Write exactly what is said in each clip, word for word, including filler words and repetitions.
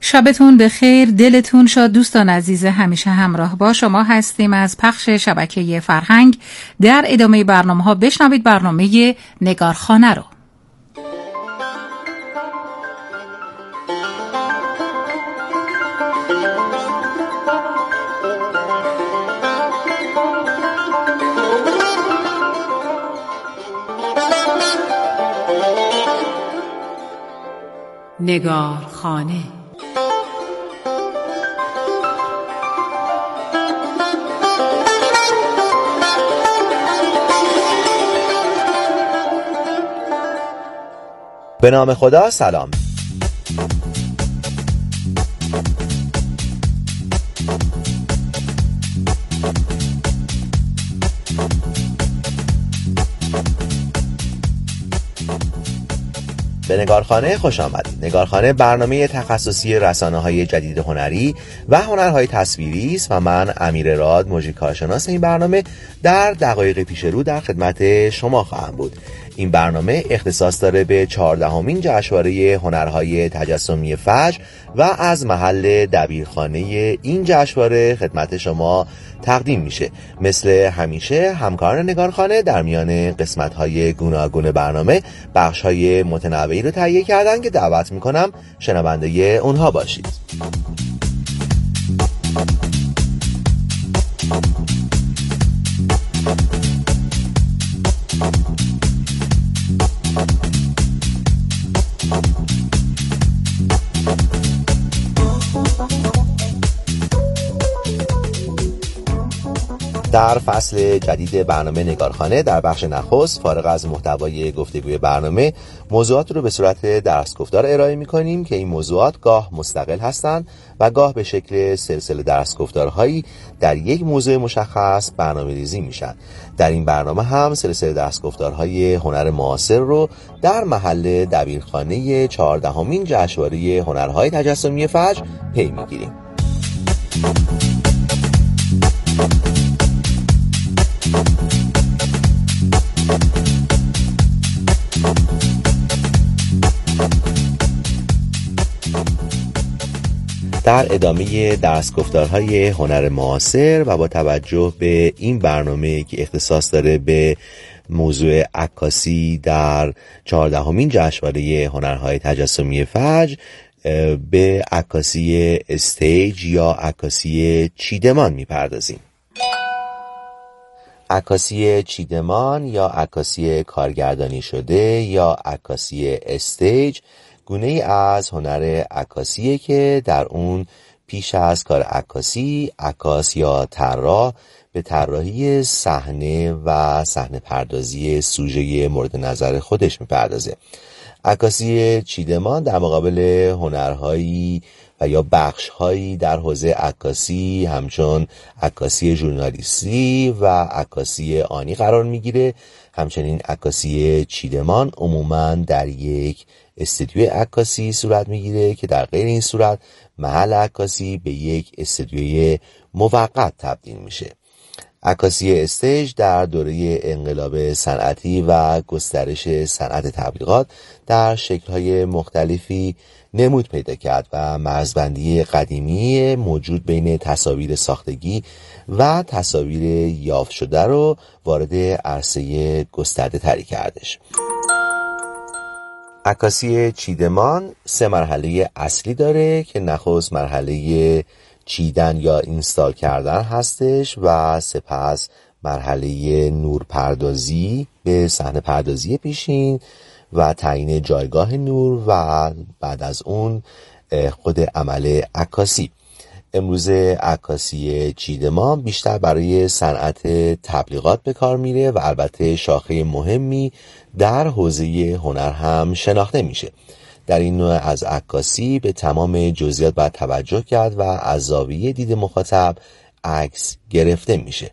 شبتون بخیر، دلتون شاد دوستان عزیز. همیشه همراه با شما هستیم از پخش شبکه فرهنگ. در ادامه برنامه ها بشنوید برنامه نگارخانه رو. نگارخانه. به نام خدا. سلام. به نگارخانه خوش آمدید. نگارخانه برنامه تخصصی رسانه‌های جدید هنری و هنرهای تصویری است و من امیر راد، مجری کارشناس این برنامه، در دقایق پیش رو در خدمت شما خواهم بود. این برنامه اختصاص داره به چهاردهمین جشنواره هنرهای تجسمی فجر و از محل دبیرخانه این جشنواره خدمت شما تقدیم میشه. مثل همیشه همکاران نگارخانه در میان قسمت‌های گوناگون برنامه بخش‌های متنوعی رو تهیه کردن که دعوت میکنم شنونده اونها باشید. در فصل جدید برنامه نگارخانه در بخش نخست فارغ از محتوای گفتگوی برنامه موضوعات رو به صورت درس گفتار ارائه می‌کنیم که این موضوعات گاه مستقل هستند و گاه به شکل سلسله درس گفتارهایی در یک موضوع مشخص برنامه‌ریزی میشن. در این برنامه هم سلسله درس گفتارهای هنر معاصر رو در محل دبیرخانه چهاردهمین جشنواره هنرهای تجسمی فجر پی می‌گیریم. در ادامه درس گفتارهای هنر معاصر و با توجه به این برنامه که اختصاص داره به موضوع عکاسی در چهاردهمین جشنواره هنرهای تجسمی فجر، به عکاسی استیج یا عکاسی چیدمان میپردازیم. عکاسی چیدمان یا عکاسی کارگردانی شده یا عکاسی استیج گونه‌ای از هنر عکاسیه که در اون پیش از کار عکاسی، عکاس یا طراح به طراحی صحنه و صحنه پردازی سوژه مورد نظر خودش میپردازه. عکاسی چیدمان در مقابل هنرهایی و یا بخش‌هایی در حوزه عکاسی همچون عکاسی ژورنالیستی و عکاسی آنی قرار میگیره. همچنین عکاسی چیدمان عموماً در یک استودیوی عکاسی صورت میگیره که در غیر این صورت محل عکاسی به یک استودیوی موقت تبدیل میشه. عکاسی استیج در دوره انقلاب صنعتی و گسترش صنعت تبلیغات در شکل‌های مختلفی نمود پیدا کرد و مرزبندی قدیمی موجود بین تصاویر ساختگی و تصاویر یافت شده رو وارد عرصه گسترده تری کردش. عکاسی چیدمان سه مرحله اصلی داره که نخست مرحله چیدن یا اینستال کردن هستش و سپس مرحله نورپردازی به صحنه پردازی پیشین و تعیین جایگاه نور و بعد از اون خود عمل عکاسی. امروز عکاسی چیدمان بیشتر برای صنعت تبلیغات به کار میره و البته شاخه مهمی در حوزه هنر هم شناخته میشه. در این نوع از عکاسی به تمام جزئیات باید توجه کرد و از زاویه دید مخاطب عکس گرفته میشه.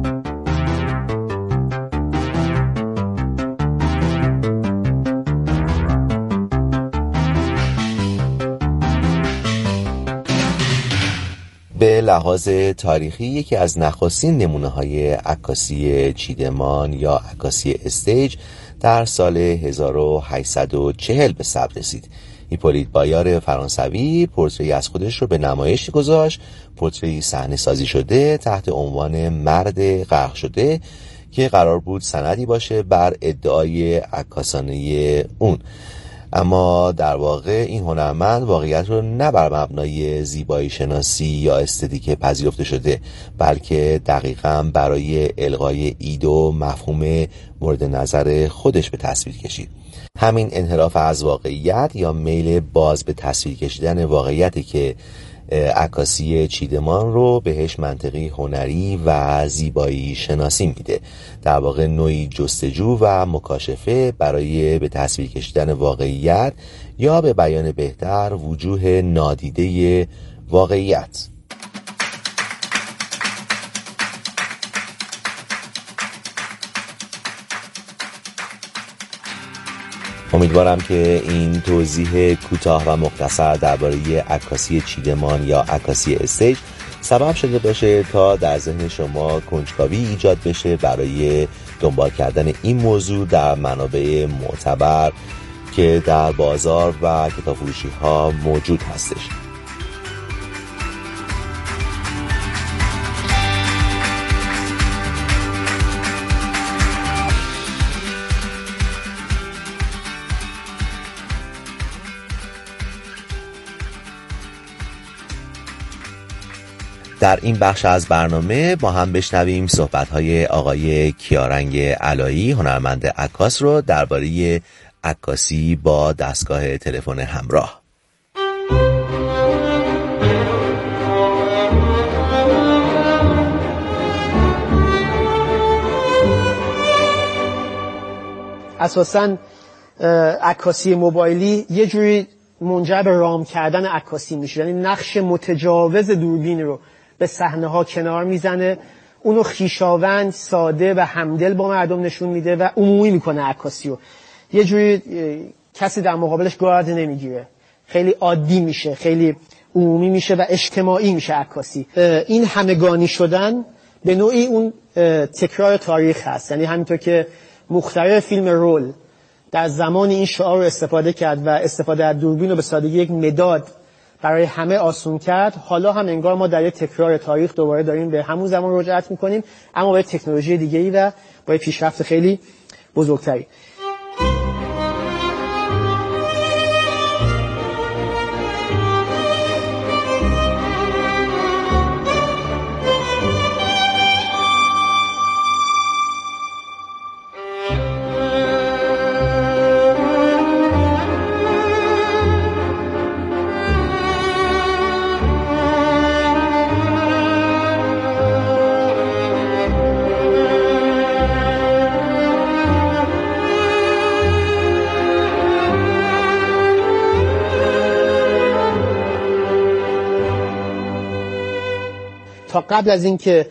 به لحاظ تاریخی یکی از نخستین نمونه‌های عکاسی چیدمان یا عکاسی استیج در سال هزار و هشتصد و چهل به ثبت رسید هیپولیت بایار فرانسوی پورتری از خودش رو به نمایش گذاشت، پورتری صحنه سازی شده تحت عنوان مرد غرق شده که قرار بود سندی باشه بر ادعای عکاسانه اون. اما در واقع این هنرمند واقعیت رو نه بر مبنای زیبایی شناسی یا استتیک پذیرفته شده، بلکه دقیقاً برای الغای ایده و مفهوم مورد نظر خودش به تصویر کشید. همین انحراف از واقعیت یا میل باز به تصویر کشیدن واقعیتی که عکاسی چیدمان رو بهش منطقی هنری و زیبایی شناسی میده. در واقع نوعی جستجو و مکاشفه برای به تصویر کشیدن واقعیت یا به بیان بهتر وجوه نادیده واقعیت. امیدوارم که این توضیح کوتاه و مختصر درباره عکاسی چیدمان یا عکاسی استیج سبب شده باشه تا در ذهن شما کنجکاوی ایجاد بشه برای دنبال کردن این موضوع در منابع معتبر که در بازار و کتابفروشی ها موجود هستش. در این بخش از برنامه با هم بشنویم صحبت‌های آقای کیارنگ علایی هنرمند عکاس رو درباره عکاسی با دستگاه تلفن همراه. اساساً عکاسی موبایلی یه جوری منجر به رام کردن عکاسی میشه، یعنی نقش متجاوز دوربین رو به صحنه ها کنار میزنه، اونو خویشاوند، ساده و همدل با مردم نشون میده و عمومی میکنه عکاسی رو. یه جوری کسی در مقابلش گارد نمیگیره، خیلی عادی میشه، خیلی عمومی میشه و اجتماعی میشه عکاسی. این همگانی شدن به نوعی اون تکرار تاریخ هست، یعنی همینطور که مخترع فیلم رول در زمان این شعار رو استفاده کرد و استفاده از دوربین رو به سادگی یک مداد برای همه آسون کرد، حالا هم انگار ما در یک تکرار تاریخ دوباره داریم به همون زمان رجوع میکنیم، اما با تکنولوژی دیگه‌ای و با پیشرفت خیلی بزرگتری. تا قبل از اینکه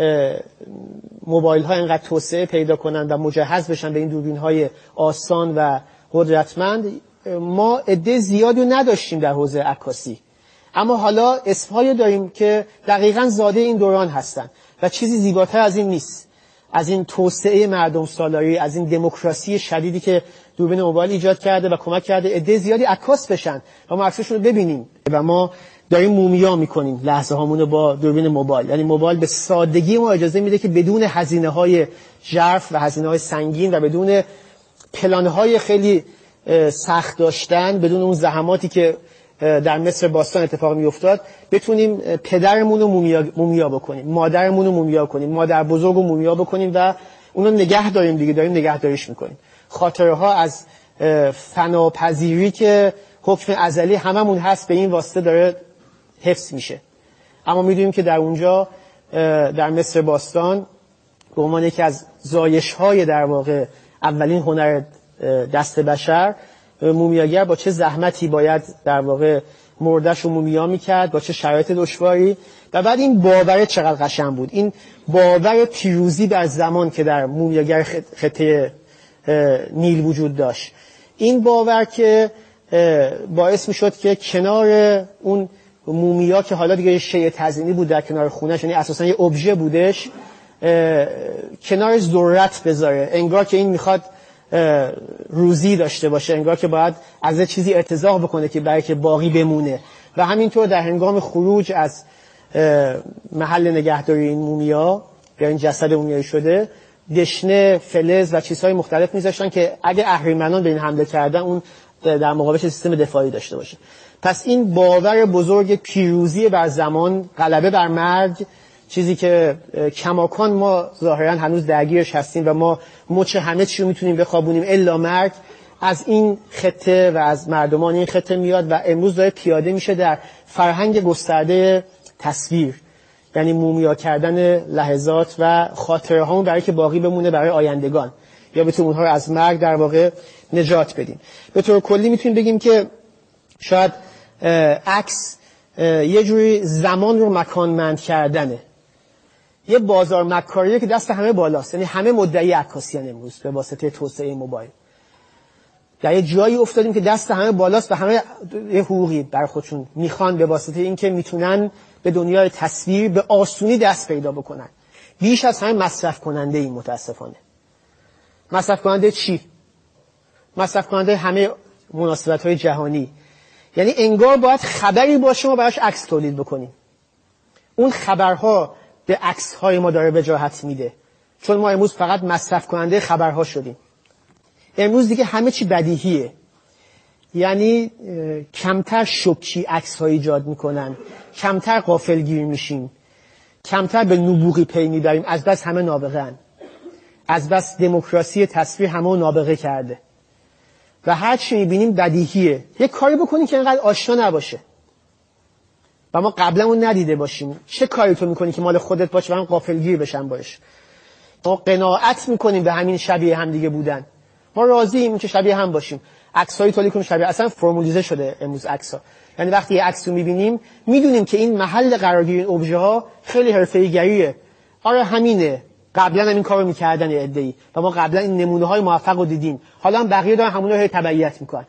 موبایل ها اینقدر توسعه پیدا کنند و مجهز بشن به این دوربین های آسان و قدرتمند، ما عده زیادی نداشتیم در حوزه عکاسی، اما حالا اسمهایی داریم که دقیقاً زاده این دوران هستن و چیزی زیباتر از این نیست، از این توسعه مردم سالاری، از این دموکراسی شدیدی که دوربین موبایل ایجاد کرده و کمک کرده عده زیادی عکاس بشن و ما عکسشون رو ببینیم و ما داریم مومیا میکنیم لحظه هامونو با دوربین موبایل. یعنی موبایل به سادگی ما اجازه میده که بدون هزینه های ژرف و هزینه های سنگین و بدون پلان های خیلی سخت داشتن، بدون اون زحماتی که در مصر باستان اتفاق میافتاد، بتونیم پدرمون رو مومیا, مومیا بکنیم، مادرمون رو مومیا کنیم، مادر بزرگ رو مومیا بکنیم و اونو نگه داریم دیگه، داریم نگهداریش میکنیم. خاطره ها از فناپذیری که حکم ازلی هممون هست به این واسطه داره حفظ میشه. اما میدونیم که در اونجا در مصر باستان به عنوان یکی از زایش‌های در واقع اولین هنر دست بشر، مومیاگر با چه زحمتی باید در واقع مردش رو مومیا میکرد، با چه شرایط دشواری، و بعد این باور چقدر قشنگ بود، این باور پیروزی بر زمان که در مومیاگر خطه نیل وجود داشت، این باور که باعث میشد که کنار اون مومیا که حالا دیگه شیء تزئینی بود در کنار خونش، یعنی اساسا یه ابژه بودش، کنارش ذرت بذاره، انگار که این میخواد روزی داشته باشه، انگار که باید از چیزی ارتزاق بکنه که برای که باقی بمونه. و همینطور در هنگام خروج از محل نگهداری این مومیا یا این جسد مومیایی شده، دشنه، فلز و چیزهای مختلف میذاشتن که اگه اهریمنان به این حمله کردن اون در مقابلش سیستم دفاعی داشته باشه. پس این باور بزرگ پیروزی بر زمان، غلبه بر مرگ، چیزی که کماکان ما ظاهرا هنوز درگیرش هستیم و ما مچ همه چی رو میتونیم بخوابونیم الا مرگ، از این خطه و از مردمان این خطه میاد و امروز داره پیاده میشه در فرهنگ گسترده تصویر، یعنی مومیا کردن لحظات و خاطره هامون برای که باقی بمونه برای آیندگان، یا بتونیم اونها رو از مرگ در واقع نجات بدیم. به طور کلی میتونیم بگیم که شاید عکس یه جوری زمان رو مکانمند کردنه، یه بازار مکاریه که دست همه بالاست، یعنی همه مدعی عکاسیان امروز به واسطه توسعه موبایل. در یه جایی افتادیم که دست همه بالاست و همه یه حقوقی بر خودشون میخوان به واسطه اینکه میتونن به دنیای تصویر به آسونی دست پیدا بکنن. بیش از همه مصرف کننده این متاسفانه. مصرف کننده چی؟ مصرف کننده همه مناسبت‌های جهانی. یعنی انگار باید خبری باشه ما براش عکس تولید بکنیم. اون خبرها به عکس‌های ما داره وجاهت میده. چون ما امروز فقط مصرف کننده خبرها شدیم. امروز دیگه همه چی بدیهیه. یعنی کمتر شوکی عکس‌ها ایجاد میکنن، کمتر غافلگیر میشیم، کمتر به نبوغی پی میبریم، از بس همه نابغه‌ان. از بس دموکراسی تصویر همه نابغه کرده و هر چی میبینیم بدیهیه. یک کاری بکنیم که اینقدر آشنا نباشه و ما قبلا اون ندیده باشیم. چه کاری تو میکنی که مال خودت باشه و من غافلگیر بشم باش؟ ما قناعت میکنیم به همین شبیه هم دیگه بودن، ما راضییم که شبیه هم باشیم. عکسایی تولید کنیم شبیه، اصلا فرمولیزه شده امروز عکس‌ها. یعنی وقتی یه عکس رو میبینیم میدونیم که این محل قرارگیری این ابژه ها خیلی حرفه‌ای‌گریه. آره همینه، قبلا هم این کارو میکردن یه عده‌ای و ما قبلا این نمونه‌های موفق رو دیدیم، حالا هم بقیه دارن همون رو تبعیت میکنن.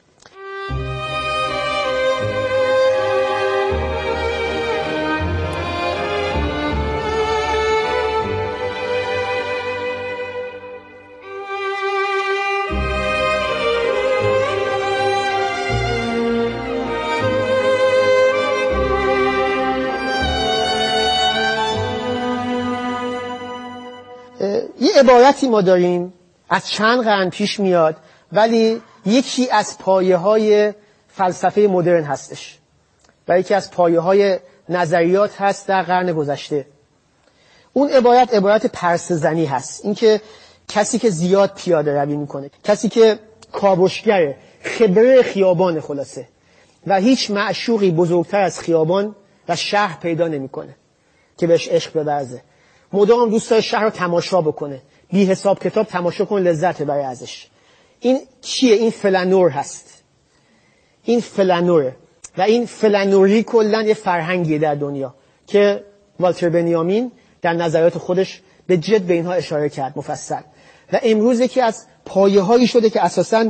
یه عبارتی ما داریم از چند قرن پیش میاد ولی یکی از پایه‌های فلسفه مدرن هستش و یکی از پایه‌های نظریات هست در قرن گذشته. اون عبارت عبارت پرسه زنی هست، اینکه کسی که زیاد پیاده روی میکنه، کسی که کاوشگره، خبره خیابان خلاصه و هیچ معشوقی بزرگتر از خیابان و شهر پیدا نمیکنه که بهش عشق بورزه. مدام دوست داره شهر رو تماشا بکنه، بی حساب کتاب تماشا کن، لذت برای ازش. این چیه؟ این فلانور هست. این فلانوره و این فلانوری کلا یه فرهنگیه در دنیا که والتر بنیامین در نظریات خودش به جد به اینها اشاره کرد مفصل و امروز یکی از پایه‌هایی شده که اساساً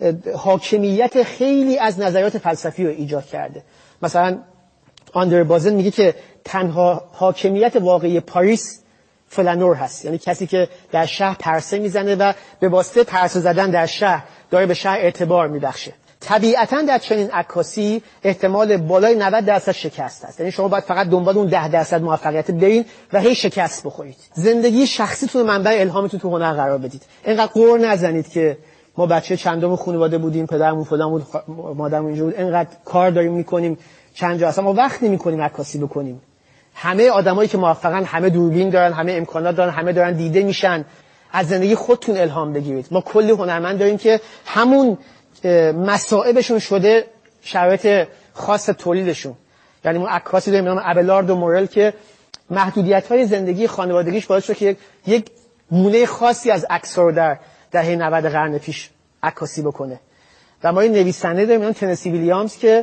حاکمیت خیلی از نظریات فلسفی رو ایجاد کرده. مثلا آندر بازن میگه که تنها حاکمیت واقعی پاریس فلانور هست، یعنی کسی که در شهر پرسه میزنه و به واسطه پرسه زدن در شهر داره به شهر اعتبار میبخشه. طبیعتاً در چنین عکاسی احتمال بالای نود درصد شکست هست، یعنی شما باید فقط دنبال اون ده درصد موفقیت برین و هی شکست بخورید. زندگی شخصیتون منبع الهامتون تو هنر قرار بدید. اینقدر قور نزنید که ما بچه چندم خانواده بودیم، پدرمون فلان بود، مادرمون اینجا بود، اینقدر کار داریم میکنیم، چند جا اصلا ما وقت نمی‌کنیم عکاسی بکنیم. همه آدمایی که موفقن همه دوربین دارن، همه امکانات دارن، همه دارن دیده میشن. از زندگی خودتون الهام بگیرید. ما کلی هنرمند داریم که همون مصائبشون شده شرایط خاص تولیدشون. یعنی ما عکاسی داریم به نام ابلاردو مورل که محدودیت‌های زندگی خانوادگیش باعث شد که یک گونه خاصی از عکس رو در دهه نود قرن پیش عکاسی بکنه. و ما این نویسنده داریم به نام تنسی ویلیامز که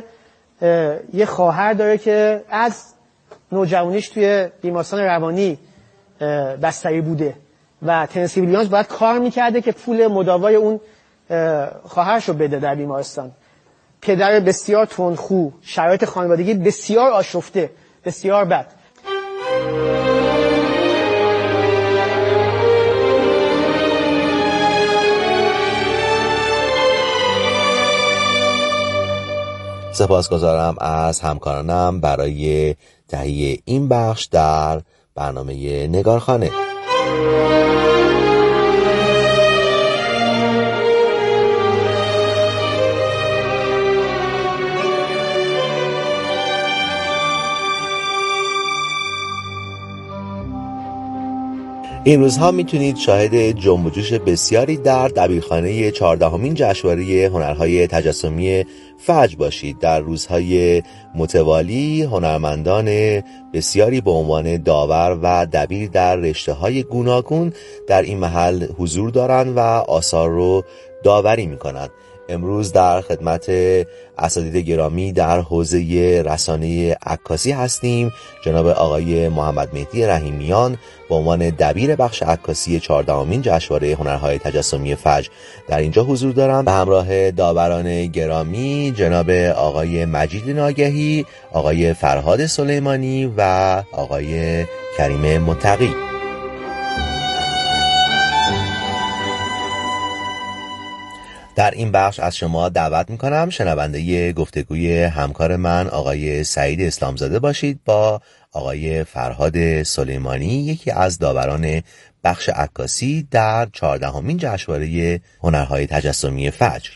یه خواهر داره که از نوجوانیش توی بیمارستان روانی بستری بوده و تنسی ویلیامز باید کار میکرده که پول مداوای اون خواهرشو بده در بیمارستان. پدر بسیار تندخو، شرایط خانوادگی بسیار آشفته، بسیار بد. سپاسگزارم از همکارانم برای تهیه این بخش در برنامه نگارخانه. این روزها میتونید شاهد جنب و جوش بسیاری در دبیرخانه چهاردهمین جشنواره هنرهای تجسمی فجر باشید. در روزهای متوالی هنرمندان بسیاری به عنوان داور و دبیر در رشته‌های گوناگون در این محل حضور دارند و آثار رو داوری میکنند. امروز در خدمت اساتید گرامی در حوزه رسانه عکاسی هستیم. جناب آقای محمد مهدی رحیمیان به عنوان دبیر بخش عکاسی چهاردهمین جشنواره هنرهای تجسمی فجر در اینجا حضور دارند. به همراه داوران گرامی جناب آقای مجید ناگهی، آقای فرهاد سلیمانی و آقای کریم متقی. در این بخش از شما دعوت میکنم شنونده گفتگوی همکار من آقای سعید اسلامزاده باشید با آقای فرهاد سلیمانی، یکی از داوران بخش عکاسی در چهاردهمین جشنواره هنرهای تجسمی فجر.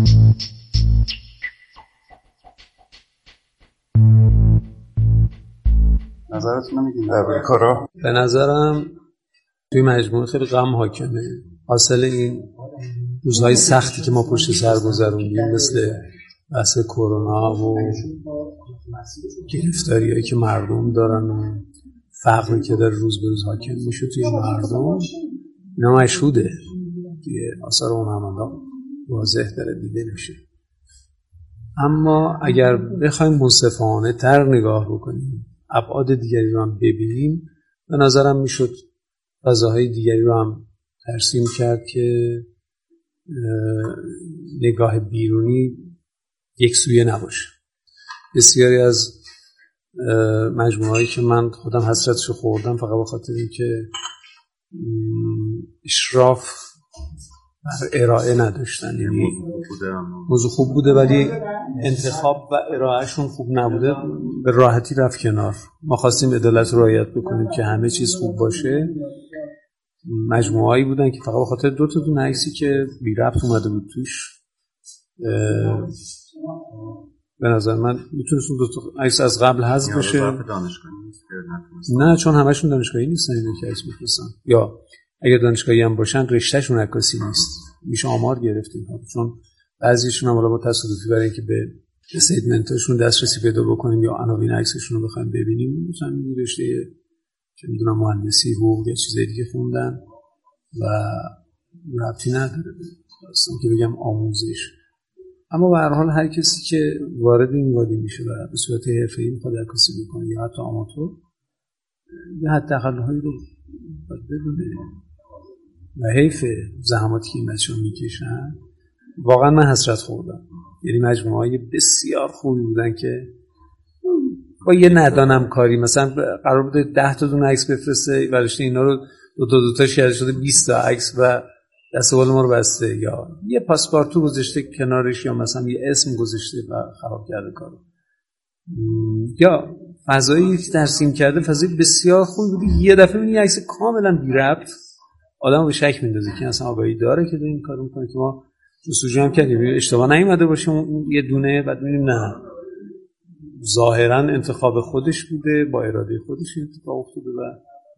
نظرتون میگین در کارا؟ به نظرم توی مجموعه خیلی غم حاکمه. حاصل این روزهای سختی که ما پشت سر گذروندیم، مثل بحث کرونا و گرفتاریایی که مردم دارن و فقری که در روز به روز حاکم میشه توی مردم، اینا مشهوده توی آثار هنرمندان واضح داره دیده میشه. اما اگر بخوایم منصفانه تر نگاه بکنیم، ابعاد دیگری رو هم ببینیم، به نظرم میشد فضاهای دیگری رو هم ترسیم کرد که نگاه بیرونی یک سویه نباشه. بسیاری از مجموعهایی که من خودم حسرتشو خوردم فقط به خاطر اینکه اشراف بر ارائه نداشتن، یعنی موضوع خوب بوده ولی انتخاب و ارائهشون خوب نبوده، به راحتی رفت کنار. ما خواستیم عدالت رو رعایت بکنیم که همه چیز خوب باشه. مجموعه‌ای بودن که فقط به خاطر دو تا دونه عکسی که بی ربط اومده بود توش، به نظر من میتونست اون دو تا عکس از قبل حذف بشه. نه، چون همشون دانشگاهی نیستن اینا که عکس می‌فرستن، یا اگر دانشگاهی هم باشن رشتهشون عکاسی نیست. میشه آمار گرفتیم، چون بعضیشون هم با تصادفی برای اینکه به استیتمنتاشون دسترسی پیدا بکنیم یا عناوین عکسشون رو بخوایم ببینیم، مثلا این رشته که میدونم مهندسی، حقوق یا چیزایی دیگه خوندن و ربطی نداره اصلا که بگم آموزش. اما به هر حال هر کسی که وارد این وادی میشه و به صورت حرفه‌ای میخواد عکاسی بکنه یا حتی آماتور، یه حداقل‌هایی رو باید بدونه و حیف زحماتی که این بچه‌ها میکشن. واقعا من حسرت خوردم. یعنی مجموعه‌های بسیار خوبی بودن که با یه ندانم کاری مثلا قرار بوده ده تا دونه عکس بفرسته، ورشته اینا رو دو تا دو تا شیر شده بیست تا عکس و دست و بال ما رو بسته، یا یه پاسپورتو گذاشته کنارش یا مثلا یه اسم گذاشته و خراب کرده کارو، یا فضایی که ترسیم کرده فضایی بسیار خوبی بود. یه دفعه می‌بینی عکس کاملا بی ربط، آدمو به شک میندازه که اصلا آگاهی داره که این کارو میکنه. که ما جستجو هم کردیم اشتباه نیومده باشیم یه دونه، بعد می‌بینیم نه، ظاهرا انتخاب خودش بوده، با اراده خودش اتفاق افتاده و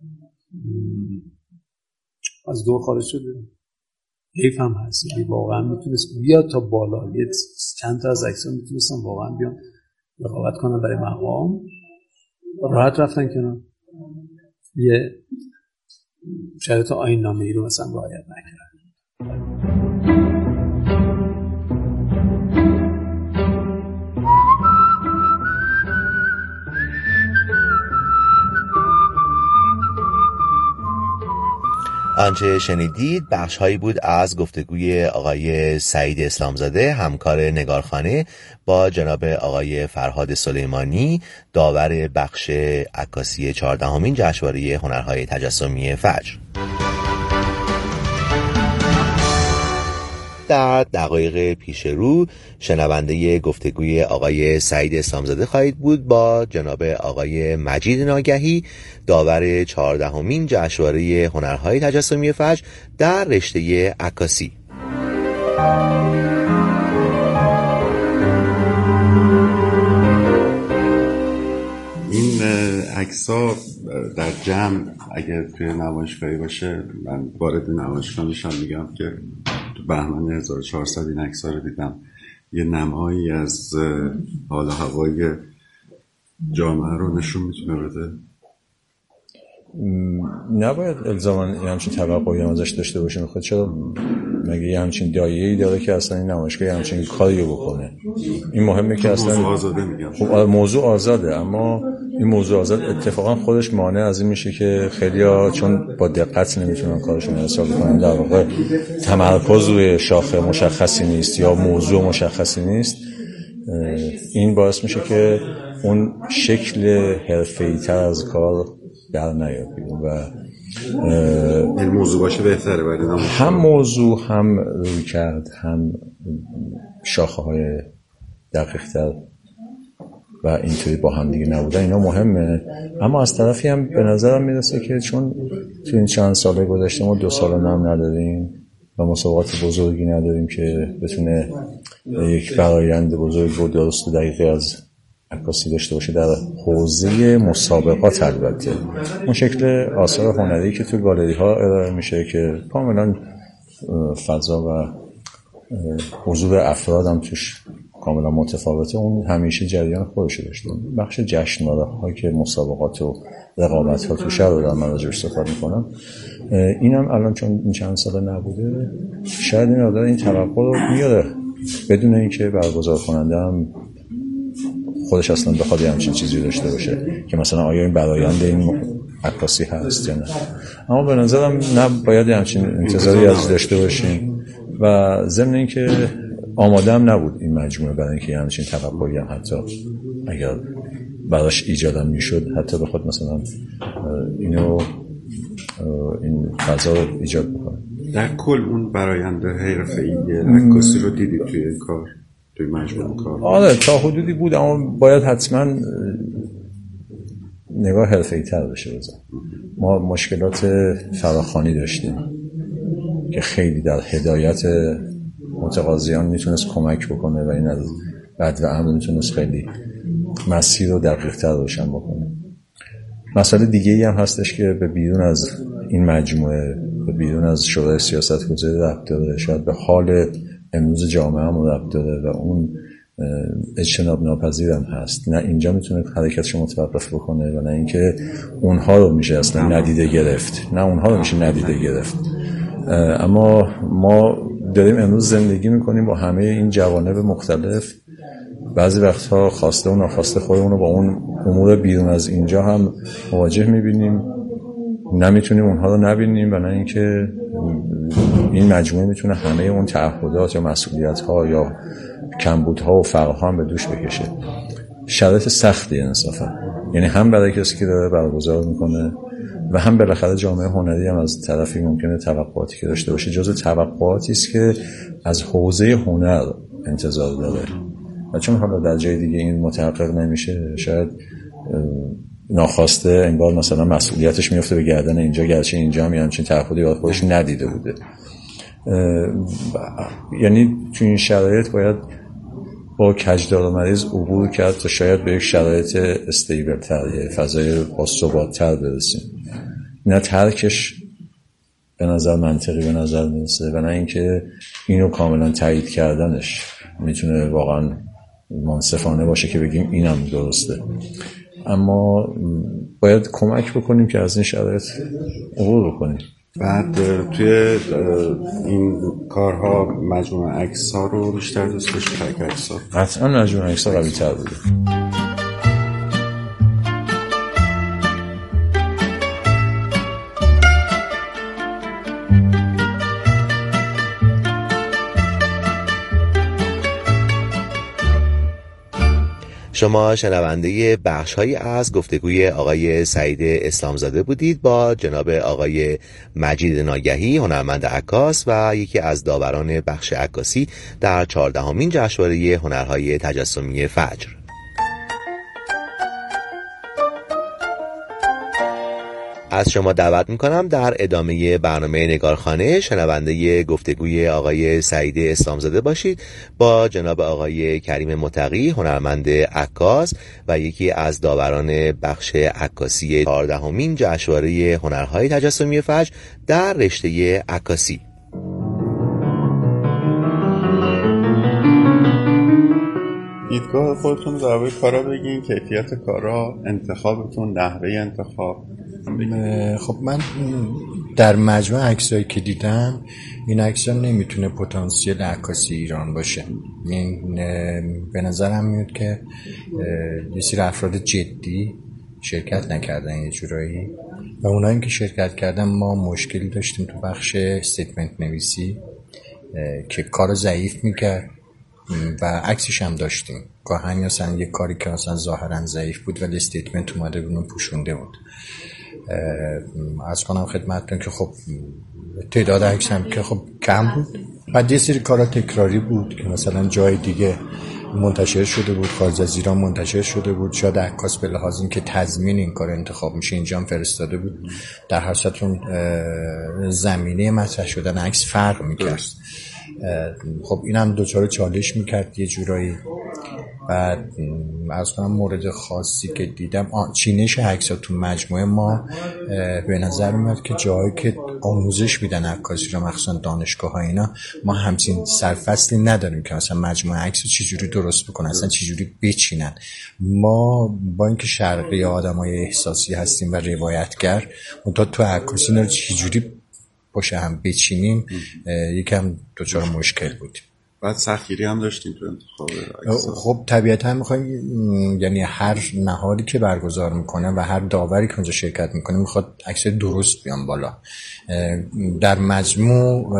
از دور خارج شده. حیف هم هست. یعنی واقعا میتونست بیاد تا بالا، یه چند تا از عکس‌ها میتونستن واقعا بیان رقابت کنن برای مقام، راحت رفتن کنار. یه شرایط آیین‌نامه‌ای رو مثلا رعایت نکردن. آنچه شنیدید بخش‌هایی بود از گفتگوی آقای سعید اسلامزاده، همکار نگارخانه، با جناب آقای فرهاد سلیمانی، داور بخش عکاسی چهاردهمین جشنواره هنرهای تجسمی فجر. در دقایق پیش رو شنونده گفتگوی آقای سعید سامزاده خواهید بود با جناب آقای مجید ناگهی، داور چهاردهمین جشنواره هنرهای تجسمی فجر در رشته عکاسی. این عکس‌ها در جمع اگر توی نمایشگاهی باشه، من وارد نمایشگاه میشم میگم که تو بهمن هزار و چهارصد این عکس‌ها رو دیدم، یه نمایی از حال و هوای جامعه رو نشون میتونه بده. نباید الزاماً یه همچین توقعی هم ازش داشته باشیم. خود چرا مگه یه همچین دایه‌ای داره که اصلا این نمایشگاه همچین کاری بکنه؟ این مهمه که اصلا موضوع آزاده میگم. خب موضوع آزاده، اما این موضوع آزاد اتفاقا خودش مانع از این میشه که خیلیا چون با دقت نمیتونن کارشون حساب کنن، در واقع تمرکز روی شاخه مشخصی نیست یا موضوع مشخصی نیست، این باعث میشه که اون شکل حرفه‌ای‌تر از کار در نیاد بیرون و این موضوع باشه بهتره. ولی هم موضوع هم روی کرد هم شاخه های دقیق تر و اینطوری با هم دیگه نبودن، اینا مهمه. اما از طرفی هم به نظرم میرسه که چون تو این چند ساله گذشته ما دو سال نام نداریم و مسابقات بزرگی نداریم که بتونه یک برآیند بزرگ و درست و دقیقی از عکاسی داشته باشه در حوزه مسابقات، البته اون شکل آثار هنری که تو گالری ها ارائه میشه که کاملا فضا و حضور افراد هم توش کاملا متفاوته، اون همیشه جریان خودش داشته. بخش جشنواره ها که مسابقات و رقابت ها توش رو دارم من راجعش صحبت میکنم، اینم الان چون این چند سال نبوده شاید این آدم این توقع رو میاره بدون اینکه برگزار کننده هم خودش اصلا بخواد همچین چیزی داشته باشه که مثلا آیا این برآیند این عکاسی هست یا نه. اما به نظرم نه، باید همچین انتظاری از داشته باشیم و ضمن اینکه آماده هم نبود این مجموعه برای اینکه همچین توقعی هم حتی اگر براش ایجاد میشد حتی بخواد مثلا اینو این فضا رو ایجاد بکنه. در کل اون برآیند حرفه‌ای عکاسی رو دیدید توی این کار، توی مجموعه کار؟ آره تا حدودی بود، اما باید حتما نگاه حرفه‌ای تر بشه بزن. ما مشکلات فراخوانی داشتیم که خیلی در هدایت متقاضیان میتونست کمک بکنه و این از بد و امر میتونست خیلی مسیر رو دقیق تر روشن بکنه. مسئله دیگه ای هم هستش که به بیرون از این مجموعه، به بیرون از شورای سیاست‌گذاری ربط داره، شاید به حال امروز جامعه هم ربط داره و اون اجتناب ناپذیر هم هست. نه اینجا میتونه حرکتش متوقف بکنه و نه اینکه اونها رو میشه اصلا ندیده گرفت، نه اونها رو میشه ندیده گرفت. اما ما داریم امروز زندگی میکنیم با همه این جوانب مختلف، بعضی وقتها خواسته و ناخواسته خودمون رو با اون امور بیرون از اینجا هم مواجه میبینیم، نمیتونیم اونها رو نبینیم و نه اینکه این مجموعه میتونه همه اون تعهدات یا مسئولیت‌ها یا کمبودها و فقرها هم به دوش بکشه. شرایط سختی انصافا، یعنی هم برای کسی که داره برگزار میکنه و هم بالاخره جامعه هنری هم از طرفی ممکنه توقعاتی که داشته باشه جزو توقعاتی است که از حوزه هنر انتظار داره و چون حالا در جای دیگه این متحقق نمیشه، شاید ناخواسته انگار مثلا مسئولیتش میفته به گردن اینجا، گرچه اینجا هم همچین تعهدی از خودش ندیده بوده. یعنی تو این شرایط باید با کجدار و مریض عبور کرد تا شاید به یک شرایط استیبل تر، یه فضای باثبات تر برسیم. نه ترکش به نظر منطقی به نظر میرسه و نه اینکه اینو کاملا تایید کردنش میتونه واقعا منصفانه باشه که بگیم اینم درسته. اما باید کمک بکنیم که از این شرایط عبور بکنیم. بعد توی این کارها مجموعه عکس‌ها رو بیشتر دوست داشت تک عکس‌ها؟ قطعا مجموعه عکس‌ها قوی تر بوده. شما شنونده بخش‌هایی از گفتگوی آقای سعید اسلامزاده بودید با جناب آقای مجید ناگهی، هنرمند عکاس و یکی از داوران بخش عکاسی در چهاردهمین جشنواره هنرهای تجسمی فجر. از شما دعوت میکنم در ادامه برنامه نگارخانه شنونده گفتگوی آقای سعید اسلامزاده باشید با جناب آقای کریم متقی، هنرمند عکاس و یکی از داوران بخش عکاسی چهاردهمین جشنواره هنرهای تجسمی فجر در رشته عکاسی. دیدگاه خودتون درباره کارا بگین، کیفیت کارا، انتخابتون، نحوه انتخاب. خب من در مجموع عکسایی که دیدم این عکس‌ها نمیتونه پتانسیل عکاسی ایران باشه. این به نظرم میاد که یه سری افراد جدی شرکت نکردن یه جورایی و اونایی که شرکت کردن ما مشکلی داشتیم تو بخش استیتمنت نویسی که کار ضعیف میکرد و عکسش هم داشتیم. گاهن مثلا یه کاری که مثلا ظاهرا ضعیف بود ولی استیتمنت اومده بود اون پوشونده بود. از کنم خدمتتون که خب تعداد عکس هم که خب کم بود. بعد یه سری کارا تکراری بود که مثلا جای دیگه منتشر شده بود، خارج از ایران منتشر شده بود، شاید عکاس به لحاظ این که تضمین این کار انتخاب میشه اینجا هم فرستاده بود. در هر صورت اون زمینه مطرح شدن عکس فرق میکرد. خب اینم دوچار چالش میکرد یه جورایی. بعد از کنم مورد خاصی که دیدم چینش عکس‌ها تو مجموعه ما به نظر میاد که جایی که آموزش میدن عکاسی رو مخصوصا دانشگاه ها اینا ما همچین سرفصلی نداریم که مثلا مجموعه عکس رو چجوری درست بکنن، اصلا چجوری بچینن. ما با اینکه شرقی آدمای احساسی هستیم و روایتگر، منتها تو عکاسی رو چجوری باشه هم بچینیم یکم دوچار مشکل بود. بعد سختگیری هم داشتیم تو انتخاب عکس. خب طبیعتا میخوایم، یعنی هر نهادی که برگزار میکنه و هر داوری که اونجا شرکت میکنه میخواد عکس درست بیان بالا. در مجموع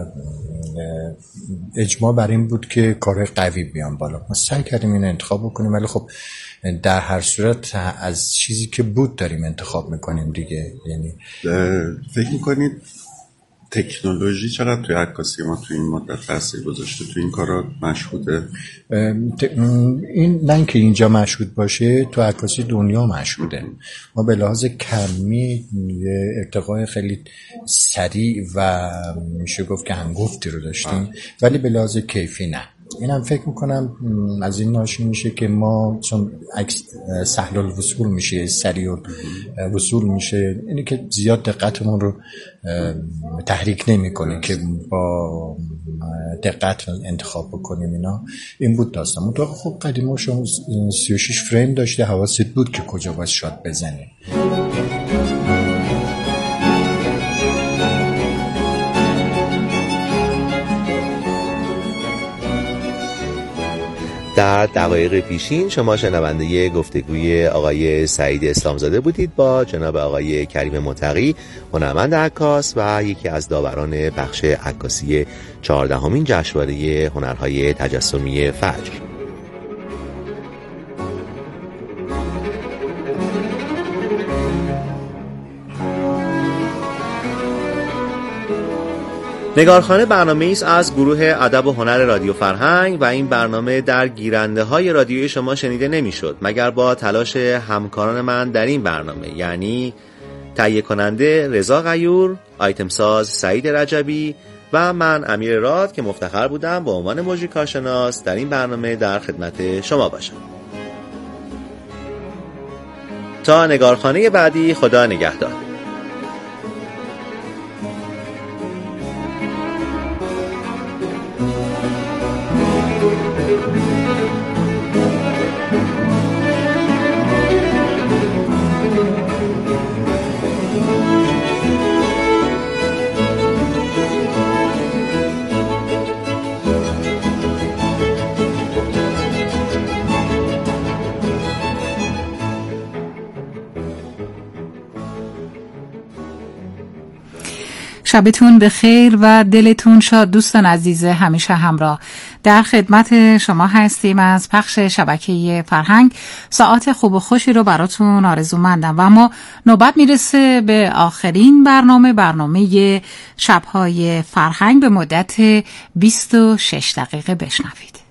اجماع بر این بود که کار قوی بیان بالا. ما سعی کردیم این انتخاب بکنیم ولی خب در هر صورت از چیزی که بود داریم انتخاب میکنیم دیگه. یعنی فکر میکنید تکنولوژی چقدر توی عکاسی ما توی این مدت تاثیر گذاشته؟ توی این کارا مشهوده؟ این نه اینکه اینجا مشهود باشه، تو عکاسی دنیا مشهوده. ما به لحاظ کمی ارتقای خیلی سریع و میشه گفت که هنگفتی رو داشتیم ولی به لحاظ کیفی نه. اینم فکر میکنم از این ناشی میشه که ما چون عکس سهل الوصول میشه، سریع الوصول میشه، اینه که زیاد دقتمون رو تحریک نمیکنه که با دقت انتخاب بکنیم. اینا این بود داستان. منطقه خب قدیما شما سی و شش فریم داشته، حواست بود که کجا باید شات بزنی. در دقایق پیشین شما شنونده گفتگوی آقای سعید اسلامزاده بودید با جناب آقای کریم متقی، هنرمند عکاس و یکی از داوران بخش عکاسی چهاردهمین جشنواره هنرهای تجسمی فجر. نگارخانه برنامه‌ای است از گروه ادب و هنر رادیو فرهنگ و این برنامه در گیرنده‌های رادیویی شما شنیده نمی‌شد مگر با تلاش همکاران من در این برنامه، یعنی تهیه کننده رضا غیور، آیتم ساز سعید رجبی و من امیر راد که مفتخر بودم به عنوان مجری کارشناس در این برنامه در خدمت شما باشم. تا نگارخانه بعدی، خدا نگهدار. شبتون به خیر و دلتون شاد دوستان عزیز همیشه همراه. در خدمت شما هستیم از پخش شبکه فرهنگ. ساعت خوب و خوشی رو براتون آرزومندم و ما نوبت میرسه به آخرین برنامه برنامه شبهای فرهنگ به مدت بیست و شش دقیقه. بشنوید.